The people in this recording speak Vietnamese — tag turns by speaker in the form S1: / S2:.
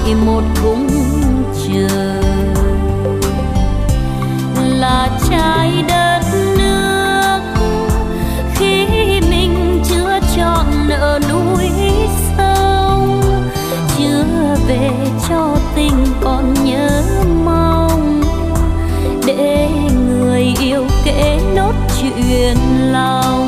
S1: một khung trời. Là trái đất nước khi mình chưa chọn nợ núi sông, chưa về cho tình còn nhớ mong, để người yêu kể nốt chuyện lòng.